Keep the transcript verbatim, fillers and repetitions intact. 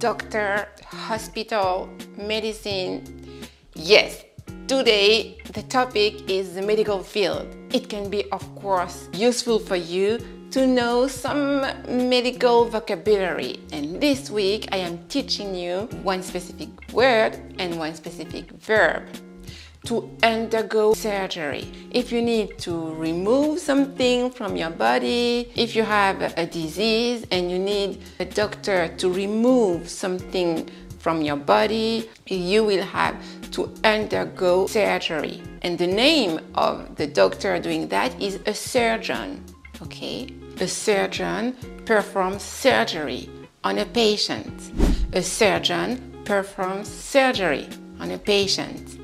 doctor, hospital, medicine. Yes, today the topic is the medical field. It can be, of course, useful for you to know some medical vocabulary. And this week I am teaching you one specific word and one specific verb. To undergo surgery. If you need to remove something from your body, if you have a disease and you need a doctor to remove something from your body, you will have to undergo surgery. And the name of the doctor doing that is a surgeon. Okay? A surgeon performs surgery on a patient. A surgeon performs surgery on a patient.